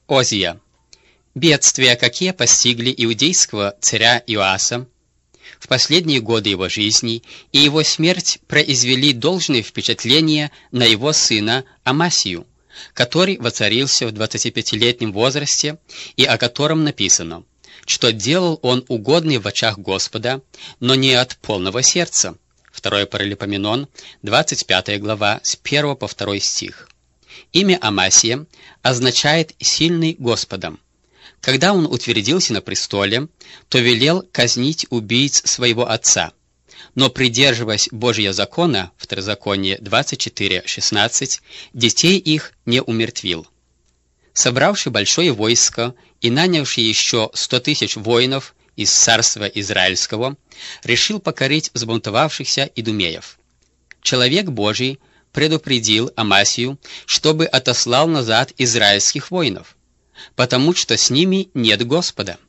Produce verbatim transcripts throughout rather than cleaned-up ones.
Озия. Бедствия, какие постигли иудейского царя Иоаса в последние годы его жизни, и его смерть произвели должное впечатление на его сына Амасию, который воцарился в двадцатипятилетнем возрасте и о котором написано, что делал он угодный в очах Господа, но не от полного сердца. Второе Паралипоменон, двадцать пятая глава, с первого по второй стих. Имя Амасия означает «сильный Господом». Когда он утвердился на престоле, то велел казнить убийц своего отца, но, придерживаясь Божьего закона, Второзаконие двадцать четыре шестнадцать, детей их не умертвил. Собравший большое войско и нанявший еще сто тысяч воинов из царства Израильского, решил покорить взбунтовавшихся идумеев. Человек Божий предупредил Амасию, чтобы отослал назад израильских воинов, потому что с ними нет Господа.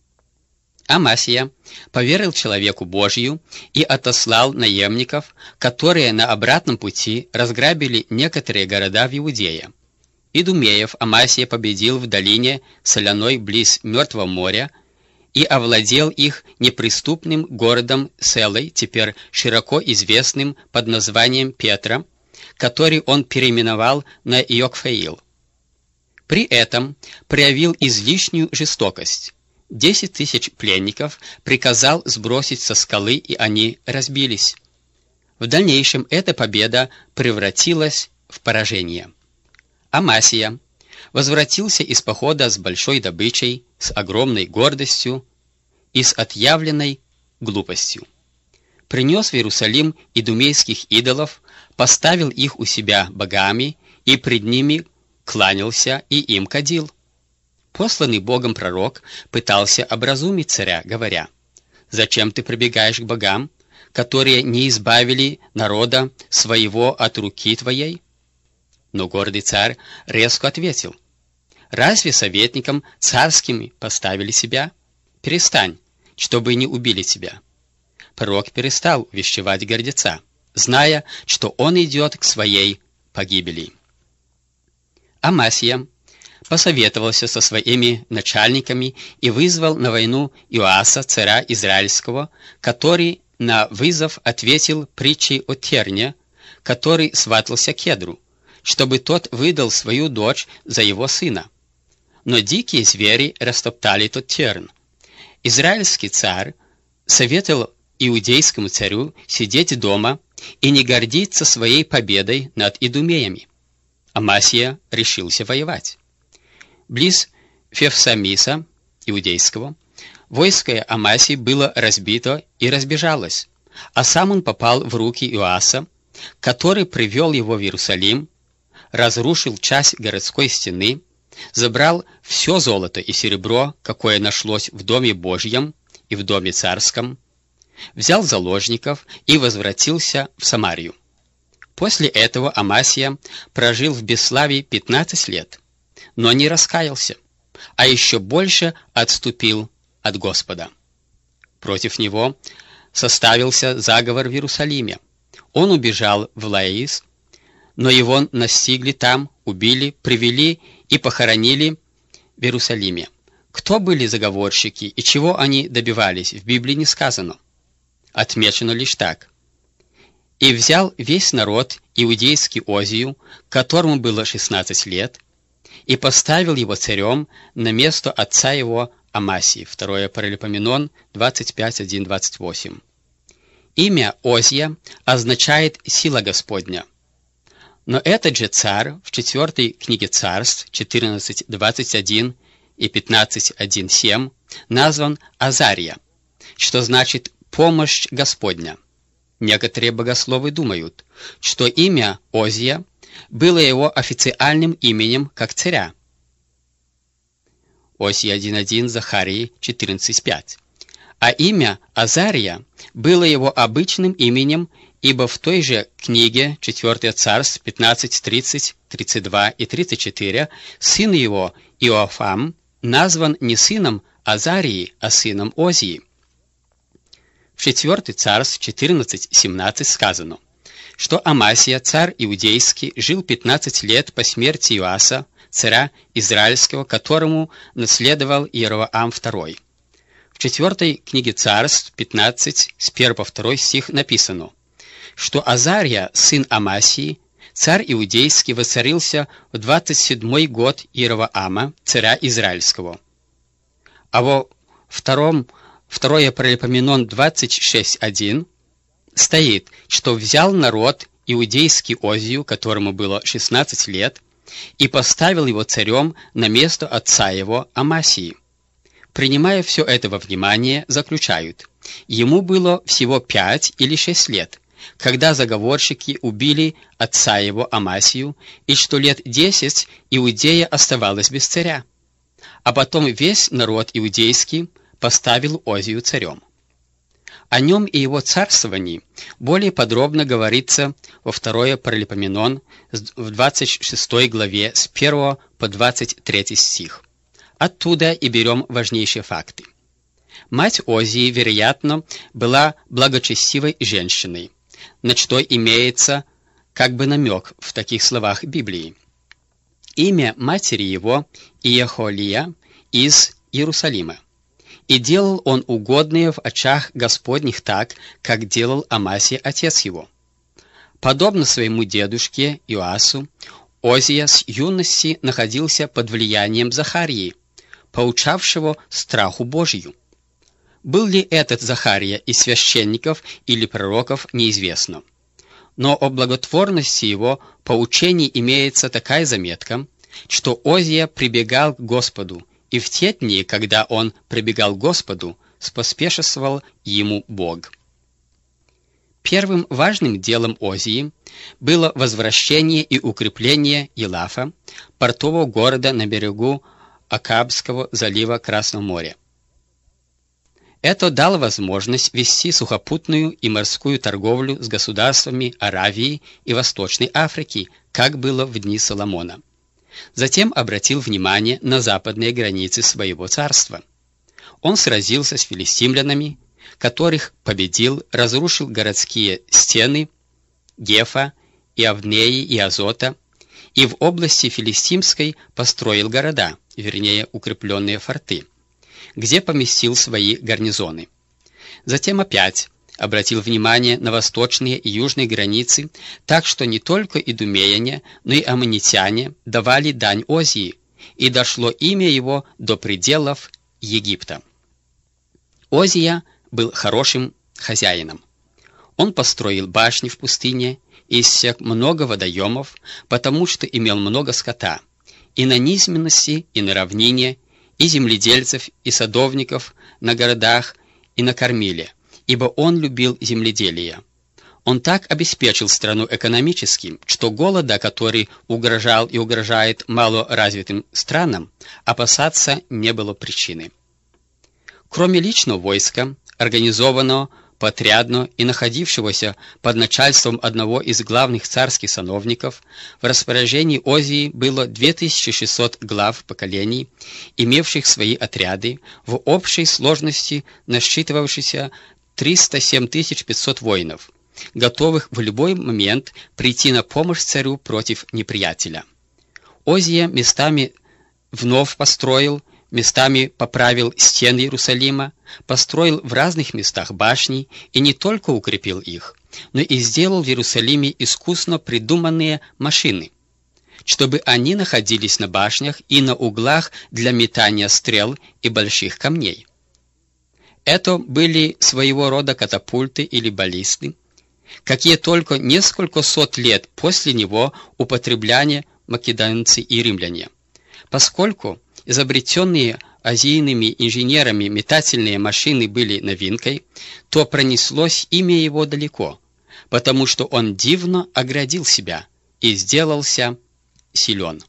Амасия поверил человеку Божию и отослал наемников, которые на обратном пути разграбили некоторые города в Иудее. Идумеев Амасия победил в долине соляной близ Мертвого моря и овладел их неприступным городом Селой, теперь широко известным под названием Петра, который он переименовал на Иокфеил. При этом проявил излишнюю жестокость. Десять тысяч пленников приказал сбросить со скалы, и они разбились. В дальнейшем эта победа превратилась в поражение. Амасия возвратился из похода с большой добычей, с огромной гордостью и с отъявленной глупостью. Принес в Иерусалим идумейских идолов, поставил их у себя богами и пред ними кланялся и им кадил. Посланный Богом пророк пытался образумить царя, говоря: «Зачем ты прибегаешь к богам, которые не избавили народа своего от руки твоей?» Но гордый царь резко ответил: «Разве советникам царскими поставили себя? Перестань, чтобы не убили тебя». Пророк перестал увещевать гордеца, зная, что он идет к своей погибели. Амасия посоветовался со своими начальниками и вызвал на войну Иоаса, царя Израильского, который на вызов ответил притчей о терне, который сватался Кедру, чтобы тот выдал свою дочь за его сына. Но дикие звери растоптали тот терн. Израильский царь советовал иудейскому царю сидеть дома и не гордиться своей победой над идумеями. Амасия решился воевать. Близ Февсамиса, иудейского, войско Амасии было разбито и разбежалось, а сам он попал в руки Иоаса, который привел его в Иерусалим, разрушил часть городской стены, забрал все золото и серебро, какое нашлось в доме Божьем и в доме царском, взял заложников и возвратился в Самарию. После этого Амасия прожил в бесславии пятнадцать лет, но не раскаялся, а еще больше отступил от Господа. Против него составился заговор в Иерусалиме. Он убежал в Лаис, но его настигли там, убили, привели и похоронили в Иерусалиме. Кто были заговорщики и чего они добивались, в Библии не сказано. Отмечено лишь так: «И взял весь народ иудейский Озию, которому было шестнадцать лет, и поставил его царем на место отца его Амасии». Второе Паралипоменон двадцать пять один двадцать восемь. Имя Озия означает «сила Господня». Но этот же царь в четвертой книге Царств четырнадцать двадцать один и пятнадцать один семь назван Азария, что значит «помощь Господня». Некоторые богословы думают, что имя Озия было его официальным именем как царя. Осия один один, Захарии четырнадцать пять. А имя Азария было его обычным именем, ибо в той же книге четвёртое Царств пятнадцать тридцать, тридцать два и тридцать четыре сын его Иоафам назван не сыном Азарии, а сыном Озии. В четвёртое Царств четырнадцать семнадцать сказано, что Амасия, царь иудейский, жил пятнадцать лет по смерти Иоаса, царя Израильского, которому наследовал Иеровоам второй. В четвертой книге Царств, пятнадцать, с первого по второй стих написано, что Азария, сын Амасии, царь иудейский, воцарился в двадцать седьмой год Иеровоама, царя Израильского. А во втором, второе Паралипоменон двадцать шесть один стоит, что взял народ иудейский Озию, которому было шестнадцать лет, и поставил его царем на место отца его Амасии. Принимая все это во внимание, заключают, ему было всего пять или шесть лет, когда заговорщики убили отца его Амасию, и что лет десять Иудея оставалась без царя. А потом весь народ иудейский поставил Озию царем. О нем и его царствовании более подробно говорится во второе Паралипоменон в двадцать шестой главе с первого по двадцать третий стих. Оттуда и берем важнейшие факты. Мать Озии, вероятно, была благочестивой женщиной, на что имеется как бы намек в таких словах Библии. Имя матери его Иехолия из Иерусалима. И делал он угодное в очах Господних так, как делал Амасия отец его. Подобно своему дедушке Иоасу, Озия с юности находился под влиянием Захарии, поучавшего страху Божию. Был ли этот Захария из священников или пророков, неизвестно. Но о благотворности его поучений имеется такая заметка, что Озия прибегал к Господу, и в те дни, когда он прибегал к Господу, споспешествовал ему Бог. Первым важным делом Озии было возвращение и укрепление Елафа, портового города на берегу Акабского залива Красного моря. Это дало возможность вести сухопутную и морскую торговлю с государствами Аравии и Восточной Африки, как было в дни Соломона. Затем обратил внимание на западные границы своего царства. Он сразился с филистимлянами, которых победил, разрушил городские стены Гефа, и Авнеи, и Азота, и в области филистимской построил города, вернее укрепленные форты, где поместил свои гарнизоны. Затем опять обратил внимание на восточные и южные границы, так что не только идумеяне, но и аммонитяне давали дань Озии, и дошло имя его до пределов Египта. Озия был хорошим хозяином. Он построил башни в пустыне и иссек много водоемов, потому что имел много скота, и на низменности, и на равнине, и земледельцев, и садовников на городах, и на кормиле, ибо он любил земледелие. Он так обеспечил страну экономическим, что голода, который угрожал и угрожает малоразвитым странам, опасаться не было причины. Кроме личного войска, организованного подрядно и находившегося под начальством одного из главных царских сановников, в распоряжении Озии было две тысячи шестьсот глав поколений, имевших свои отряды, в общей сложности насчитывавшейся триста семь тысяч пятьсот воинов, готовых в любой момент прийти на помощь царю против неприятеля. Озия местами вновь построил, местами поправил стены Иерусалима, построил в разных местах башни и не только укрепил их, но и сделал в Иерусалиме искусно придуманные машины, чтобы они находились на башнях и на углах для метания стрел и больших камней. Это были своего рода катапульты или баллисты, какие только несколько сот лет после него употребляли македонцы и римляне, поскольку изобретенные азийными инженерами метательные машины были новинкой, то пронеслось имя его далеко, потому что он дивно оградил себя и сделался силен.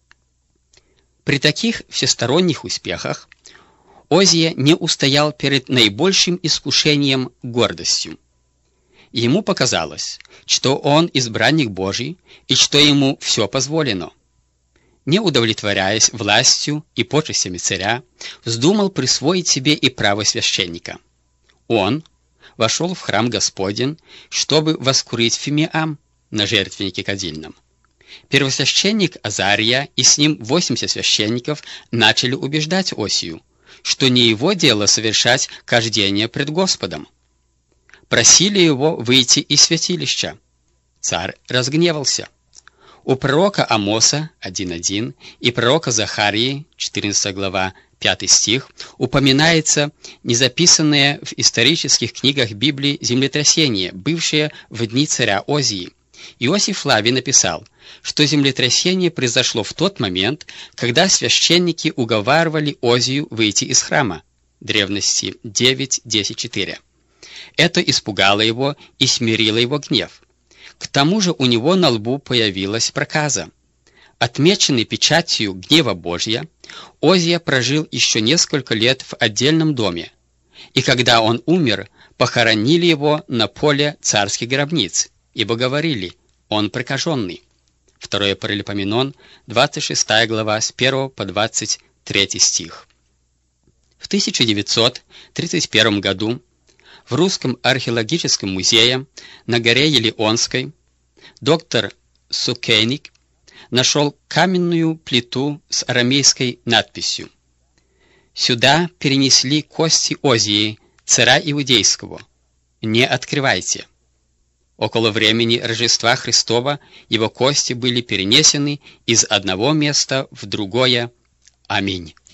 При таких всесторонних успехах Озия не устоял перед наибольшим искушением гордостью. Ему показалось, что он избранник Божий и что ему все позволено. Не удовлетворяясь властью и почестями царя, вздумал присвоить себе и право священника. Он вошел в храм Господень, чтобы воскурить фимиам на жертвеннике кадильном. Первосвященник Азария и с ним восемьдесят священников начали убеждать Осию, что не его дело совершать кождение пред Господом. Просили его выйти из святилища. Царь разгневался. У пророка Амоса один один и пророка Захарии, четырнадцатая глава, пятый стих, упоминается незаписанное в исторических книгах Библии землетрясение, бывшее в дни царя Озии. Иосиф Флавий написал, что землетрясение произошло в тот момент, когда священники уговаривали Озию выйти из храма. Древности девять десять четыре. Это испугало его и смирило его гнев. К тому же у него на лбу появилась проказа. Отмеченный печатью гнева Божья, Озия прожил еще несколько лет в отдельном доме, и когда он умер, похоронили его на поле царских гробниц, ибо говорили: он прокаженный. Второе Паралипоменон, двадцать шестая глава, с первого по двадцать третий стих. В тысяча девятьсот тридцать первом году в Русском археологическом музее на горе Елеонской доктор Сукейник нашел каменную плиту с арамейской надписью: «Сюда перенесли кости Озии, царя Иудейского. Не открывайте». Около времени Рождества Христова его кости были перенесены из одного места в другое. Аминь.